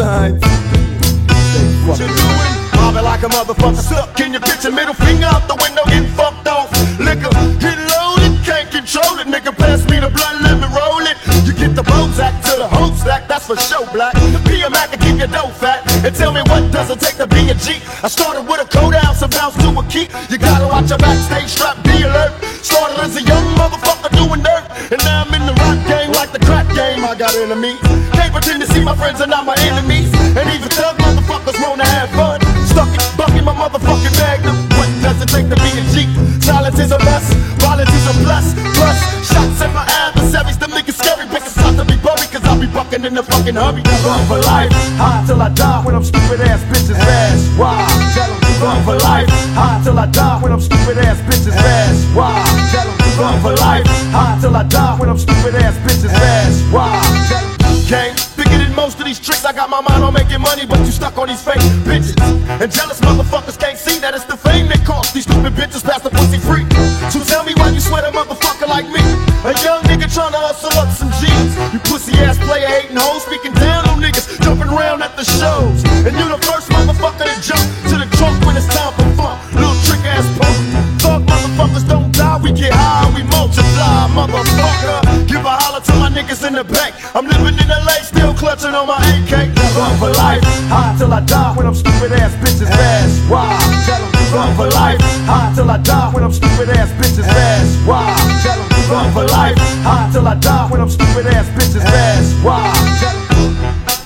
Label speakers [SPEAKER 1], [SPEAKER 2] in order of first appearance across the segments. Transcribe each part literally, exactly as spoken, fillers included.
[SPEAKER 1] signs. What you doing? Mobbing like a motherfucker, stuck in your kitchen, middle finger out the window, getting fucked off. Liquor, get loaded, can't control it. Nigga, pass me the blunt, let me roll it. You get the Bozak to the whole stack, that's for show, black. The P M A can keep your dough fat. And tell me what does it take to be a G? I started with a code ounce and bounced to a key. You gotta watch your backstage strap, be alert. Started as a young motherfucker doing dirt, and now I'm in the rap game like the crack game. I got enemies, can't pretend to see my friends are not my enemies. And even thug motherfuckers wanna have fun. Stuck it, bucking my motherfucking magnum. What does it take to be a G? Silence is a mess, violence is a plus. Plus, shots at my adversaries, them niggas scary. Bitches out to be buried, cause I'll be bucking in the fucking hurry. Run for life, high till I die when I'm stupid ass bitches fast. Why? Tell 'em, run for life, high till I die when I'm stupid ass bitches fast. Why? Tell 'em, run for life, high till I die when I'm stupid ass bitches fast. Why? Tell 'em, gang, bigger than most of these tricks. I got my mind on making money, but you stuck on these fake bitches. And jealous motherfuckers can't see that it's the fame that cost these stupid bitches pass the pussy free. So tell me why you sweat a motherfucker like me, a young nigga tryna hustle up some G's. You pussy ass player hating hoes, speaking down on niggas, jumping around at the shows. And you the first motherfucker to jump to the trunk when it's time for fun. Little trick ass punk. Thug motherfuckers don't die, we get high, we multiply, motherfucker. Give a holler to my niggas in the back. I'm living in L A, still clutching on my A K. Run for life, high till I die when I'm stupid ass bitches fast. Why? Tell 'em, run for life, high till I die when I'm stupid ass bitches fast. Why? Tell 'em, run for life, high till I die when I'm stupid ass bitches fast. Why? Tell 'em,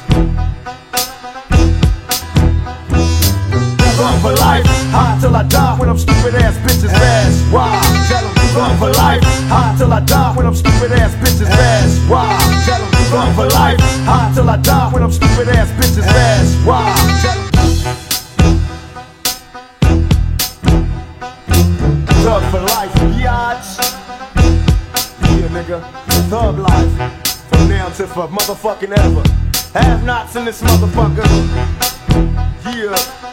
[SPEAKER 1] run for life, high till I die when I'm stupid ass bitches fast. Why? Tell 'em, run for life, high till I die when I'm stupid ass bitches fast. Why? Tell 'em, run for life, high till I die when I'm stupid ass bitches fast. Why? Tell 'em, thug for life, biatch. Yeah, nigga, thug life, from now to for motherfucking ever. Have nots in this motherfucker. Yeah.